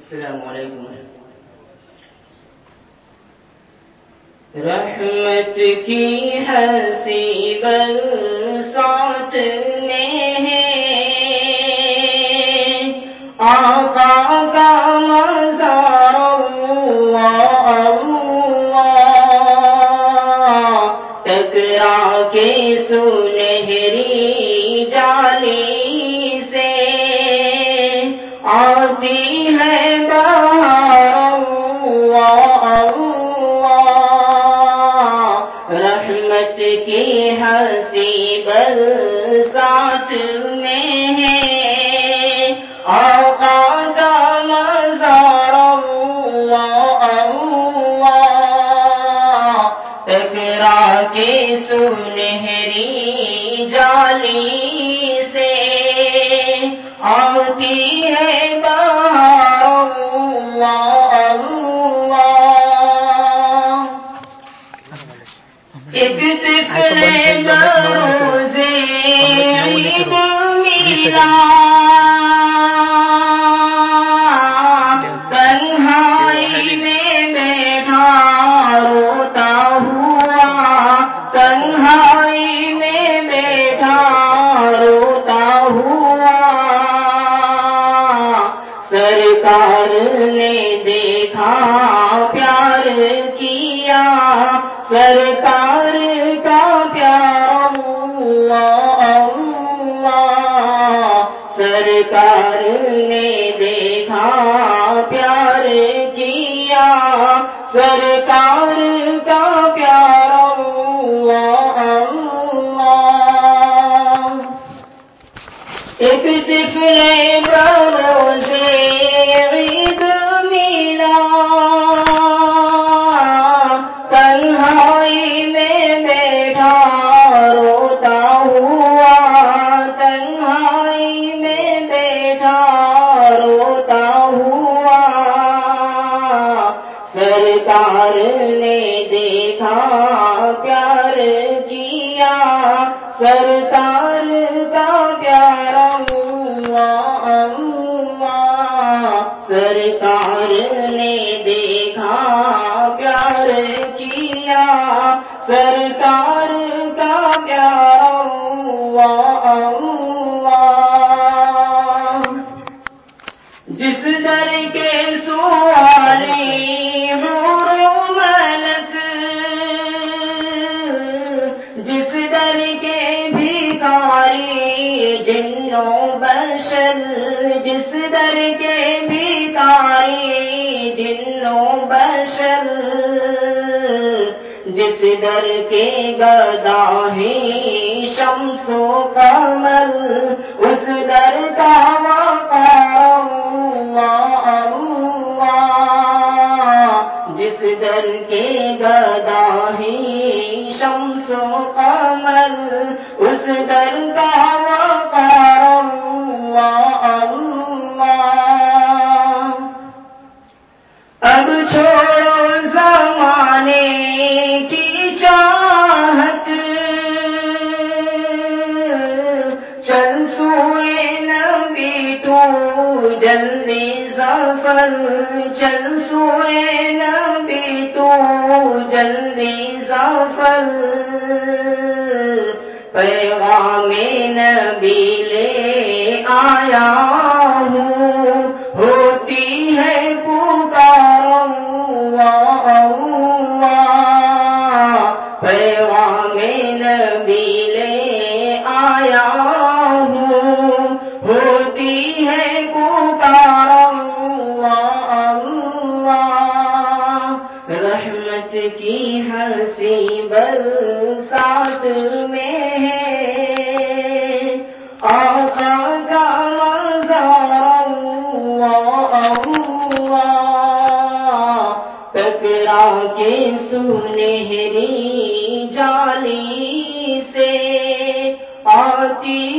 السلام علیکم. رحمت کی ہنسی برسات میں ہے، آقا کا مزار اللہ اللہ، ٹکرا کے سنہری جالی سے آتی ہے بہار اللہ اللہ، رحمت کی ہنسی برسات میں ہے، آقا کا مزار اللہ اللہ، ٹکرا کے سنہری جالی سے آتی ہے بہار اللہ اللہ، ایک طفل بروز عید ملا، تنہائی میں بیٹھا روتا ہوا، تنہائی میں بیٹھا روتا ہوا، سرکار نے دیکھا پیار کیا، سرکار کا پیار اللہ اللہ، سرکار نے دیکھا پیار کیا، سرکار کا پیار اللہ اللہ، ایک طفل بروز عید ملا، تنہائی میں بیٹھا روتا ہوا، تنہائی میں بیٹھا روتا ہوا، سرکار نے دیکھا پیار کیا، سرکار کا پیار اللہ اللہ، سرکار نے دیکھا پیار کیا، سرکار کا پیار اللہ اللہ، جس در کے سوالی حور و ملک، جس در کے بھکاری جن و بشر، جس در کے بھکاری جن و بشر، جس در کے گدا ہے شمس و قمر، اس در کا وقار اللہ اللہ، جس در کے گدا ہے شمس و قمر، اس در کا وقار اللہ اللہ، اب چھوڑو زمانے کی چاہت، چل سوئے نبی تو جلدی سفر، چل سوئے نبی تو جلدی سفر، پیغام نبی لے آیا ہوں، ہوتی ہے پکار اللہ اللہ، پیغام نبی لے آیا ہوں، ہوتی ہے پکار اللہ اللہ، رحمت کی ہنسی برسات میں ہے، آقا کا مزار اللہ اللہ، ٹکرا کے سنہری جالی سے آتی